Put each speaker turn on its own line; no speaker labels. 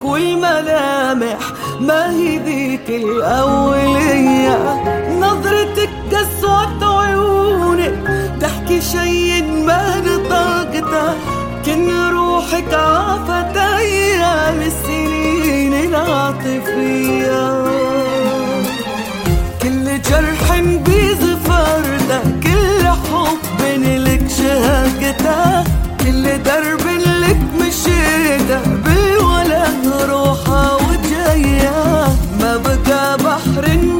والملامح ما هي ذيك الأولية. نظرتك قسوة عيونك تحكي شي ما نطاقته، كن روحك عافت أيام السنين العاطفية.